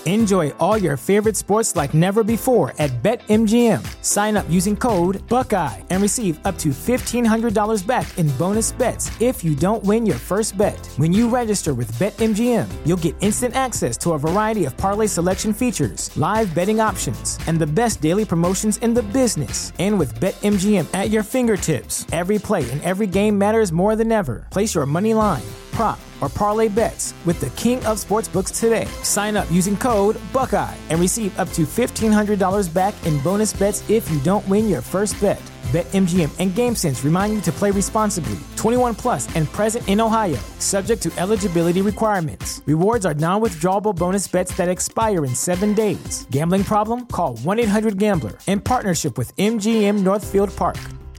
Enjoy all your favorite sports like never before at BetMGM. Sign up using code Buckeye and receive up to $1,500 back in bonus bets if you don't win your first bet. When you register with BetMGM, you'll get instant access to a variety of parlay selection features, live betting options, and the best daily promotions in the business. And with BetMGM at your fingertips, every play and every game matters more than ever. Place your money line, prop, or parlay bets with the king of sportsbooks today. Sign up using code Buckeye and receive up to $1,500 back in bonus bets if you don't win your first bet. BetMGM and GameSense remind you to play responsibly. 21 plus and present in Ohio, subject to eligibility requirements. Rewards are non-withdrawable bonus bets that expire in 7 days. Gambling problem? Call 1-800-GAMBLER. In partnership with MGM Northfield Park.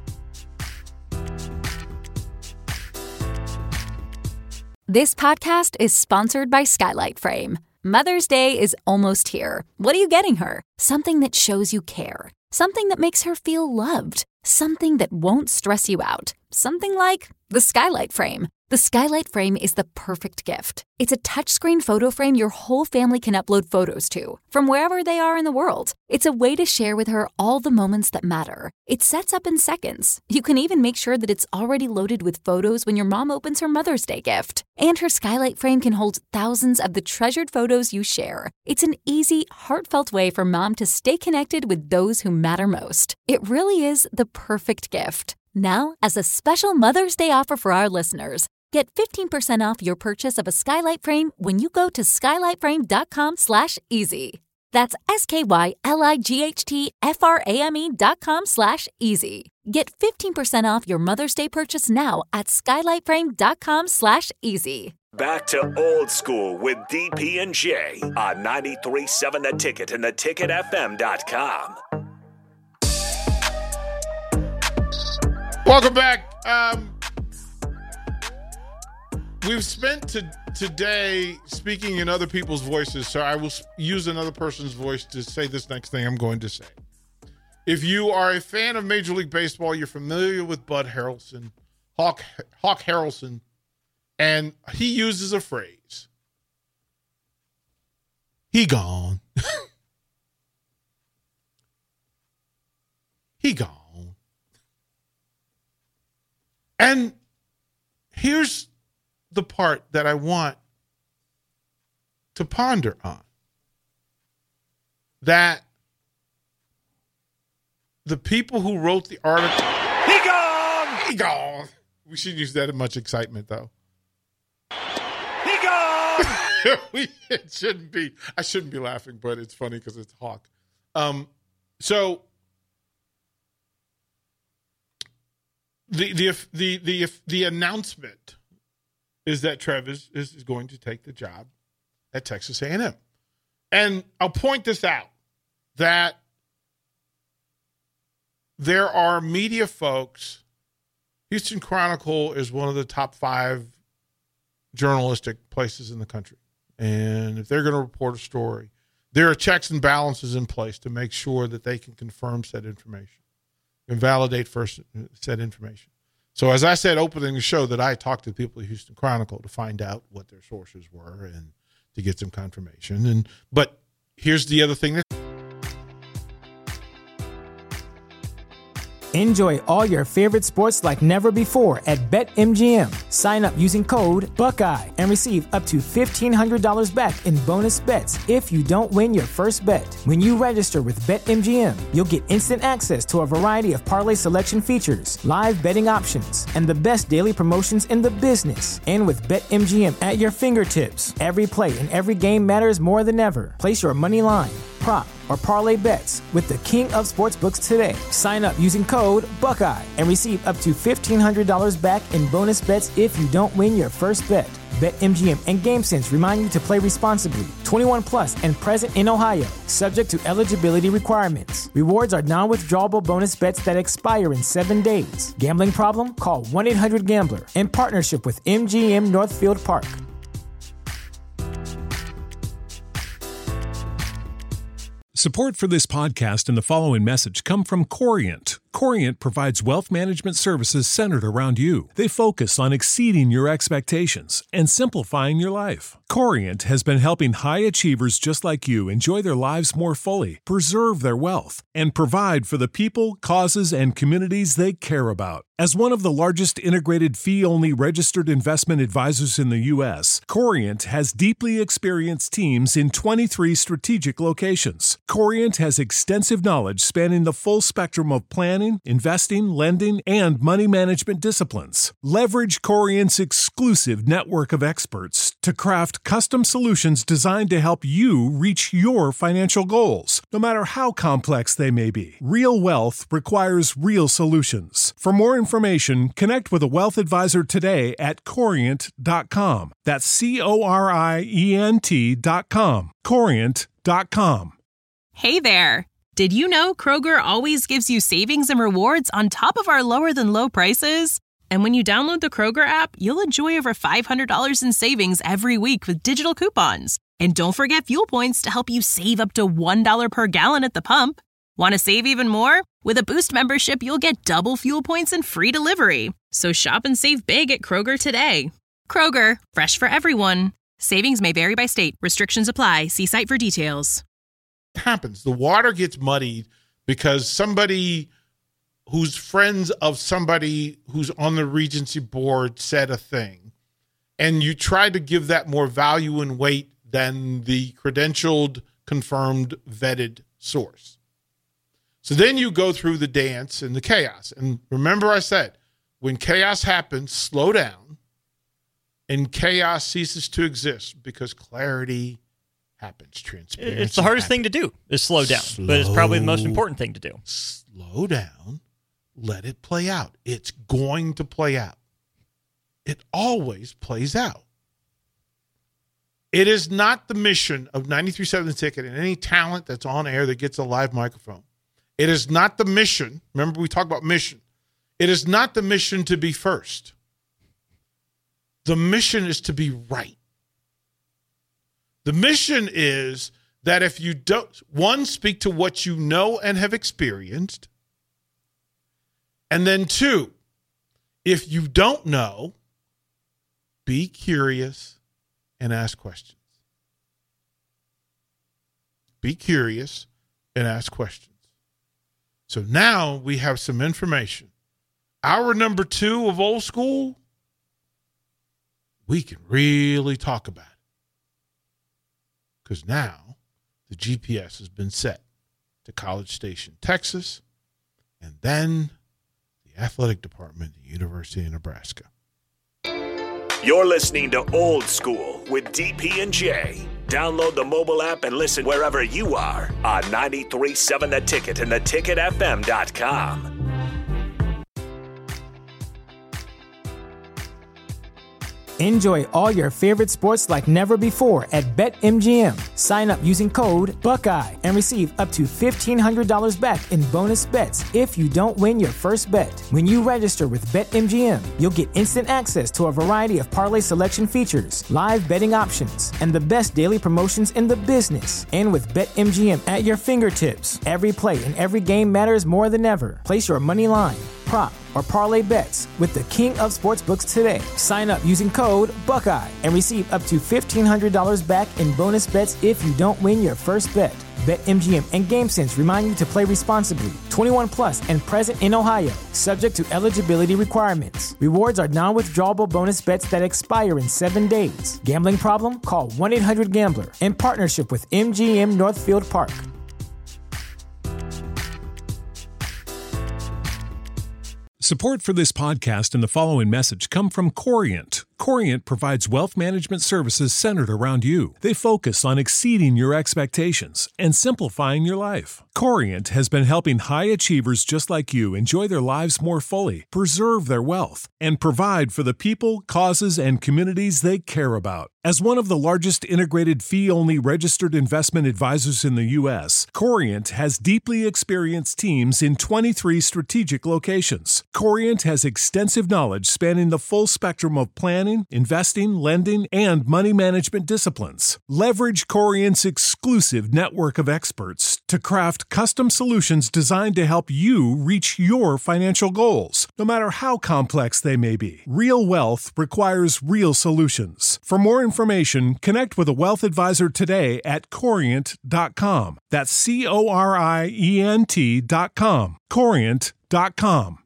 This podcast is sponsored by Skylight Frame. Mother's Day is almost here. What are you getting her? Something that shows you care. Something that makes her feel loved. Something that won't stress you out. Something like the Skylight Frame. The Skylight Frame is the perfect gift. It's a touchscreen photo frame your whole family can upload photos to, from wherever they are in the world. It's a way to share with her all the moments that matter. It sets up in seconds. You can even make sure that it's already loaded with photos when your mom opens her Mother's Day gift. And her Skylight Frame can hold thousands of the treasured photos you share. It's an easy, heartfelt way for mom to stay connected with those who matter most. It really is the perfect gift. Now, as a special Mother's Day offer for our listeners, get 15% off your purchase of a Skylight Frame when you go to skylightframe.com/easy. That's SKYLIGHTFRAME.com/easy. Get 15% off your Mother's Day purchase now at skylightframe.com/easy. Back to old school with DP and J on 93.7 The Ticket and theticketfm.com. Welcome back. We've spent today speaking in other people's voices, so I will use another person's voice to say this next thing I'm going to say. If you are a fan of Major League Baseball, you're familiar with Bud Harrelson, Hawk Harrelson, and he uses a phrase. He gone. He gone. And here's the part that I want to ponder on. That the people who wrote the article, he gone! He gone! We shouldn't use that in much excitement, though. He gone! It shouldn't be. I shouldn't be laughing, but it's funny because it's Hawk. So the announcement is that Trev is going to take the job at Texas A&M. And I'll point this out, that there are media folks. Houston Chronicle is one of the top 5 journalistic places in the country. And if they're going to report a story, there are checks and balances in place to make sure that they can confirm said information and validate first said information. So as I said opening the show, that I talked to people at Houston Chronicle to find out what their sources were and to get some confirmation. But here's the other thing that Enjoy all your favorite sports like never before at BetMGM. Sign up using code Buckeye and receive up to $1,500 back in bonus bets if you don't win your first bet. When you register with BetMGM, you'll get instant access to a variety of parlay selection features, live betting options, and the best daily promotions in the business. And with BetMGM at your fingertips, every play and every game matters more than ever. Place your money line, prop, or parlay bets with the king of sportsbooks today. Sign up using code Buckeye and receive up to $1,500 back in bonus bets if you don't win your first bet. BetMGM and GameSense remind you to play responsibly. 21 plus and present in Ohio, subject to eligibility requirements. Rewards are non-withdrawable bonus bets that expire in 7 days. Gambling problem? Call 1-800-GAMBLER. In partnership with MGM Northfield Park. Support for this podcast and the following message come from Corient. Corient provides wealth management services centered around you. They focus on exceeding your expectations and simplifying your life. Corient has been helping high achievers just like you enjoy their lives more fully, preserve their wealth, and provide for the people, causes, and communities they care about. As one of the largest integrated fee-only registered investment advisors in the U.S., Corient has deeply experienced teams in 23 strategic locations. Corient has extensive knowledge spanning the full spectrum of planning, investing, lending, and money management disciplines. Leverage Corient's exclusive network of experts to craft custom solutions designed to help you reach your financial goals, no matter how complex they may be. Real wealth requires real solutions. For more information, connect with a wealth advisor today at Corient.com. That's Corient.com. Corient.com. Hey there! Did you know Kroger always gives you savings and rewards on top of our lower-than-low prices? And when you download the Kroger app, you'll enjoy over $500 in savings every week with digital coupons. And don't forget fuel points to help you save up to $1 per gallon at the pump. Want to save even more? With a Boost membership, you'll get double fuel points and free delivery. So shop and save big at Kroger today. Kroger, fresh for everyone. Savings may vary by state. Restrictions apply. See site for details. Happens. The water gets muddied because somebody who's friends of somebody who's on the Regency board said a thing, and you try to give that more value and weight than the credentialed, confirmed, vetted source. So then you go through the dance and the chaos. And remember I said, when chaos happens, slow down, and chaos ceases to exist because clarity happens, transparency. It's the hardest thing to do is slow down, but it's probably the most important thing to do. Slow down, let it play out. It's going to play out. It always plays out. It is not the mission of 93.7 The Ticket and any talent that's on air that gets a live microphone. It is not the mission. Remember, we talked about mission. It is not the mission to be first. The mission is to be right. The mission is that if you don't, one, speak to what you know and have experienced, and then two, if you don't know, be curious and ask questions. Be curious and ask questions. So now we have some information. Hour number 2 of Old School, we can really talk about it. Because now the GPS has been set to College Station, Texas, and then the athletic department at the University of Nebraska. You're listening to Old School with DP and J. Download the mobile app and listen wherever you are on 93.7 The Ticket and theticketfm.com. Enjoy all your favorite sports like never before at BetMGM. Sign up using code Buckeye and receive up to $1,500 back in bonus bets if you don't win your first bet. When you register with BetMGM, you'll get instant access to a variety of parlay selection features, live betting options, and the best daily promotions in the business. And with BetMGM at your fingertips, every play and every game matters more than ever. Place your money line, prop, or parlay bets with the king of sportsbooks today. Sign up using code Buckeye and receive up to $1,500 back in bonus bets if you don't win your first bet. BetMGM and GameSense remind you to play responsibly. 21 plus and present in Ohio, subject to eligibility requirements. Rewards are non-withdrawable bonus bets that expire in 7 days. Gambling problem? Call 1-800-GAMBLER. In partnership with MGM Northfield Park. Support for this podcast and the following message come from Corient. Corient provides wealth management services centered around you. They focus on exceeding your expectations and simplifying your life. Corient has been helping high achievers just like you enjoy their lives more fully, preserve their wealth, and provide for the people, causes, and communities they care about. As one of the largest integrated fee-only registered investment advisors in the U.S., Corient has deeply experienced teams in 23 strategic locations. Corient has extensive knowledge spanning the full spectrum of planning, planning, investing, lending, and money management disciplines. Leverage Corient's exclusive network of experts to craft custom solutions designed to help you reach your financial goals, no matter how complex they may be. Real wealth requires real solutions. For more information, connect with a wealth advisor today at Corient.com. That's Corient.com. Corient.com.